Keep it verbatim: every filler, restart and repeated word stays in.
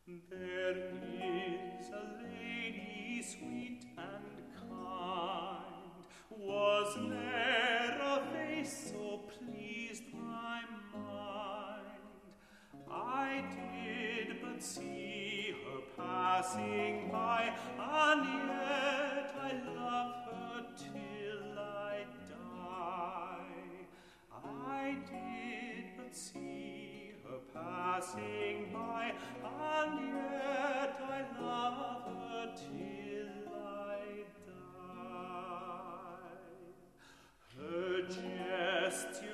There is a lady sweet and kind, was ne'er a face so pleased my mind. I did but see her passing by, and yet I love her till I die. I did but see her passing by, and yet I love her till I die. Her jest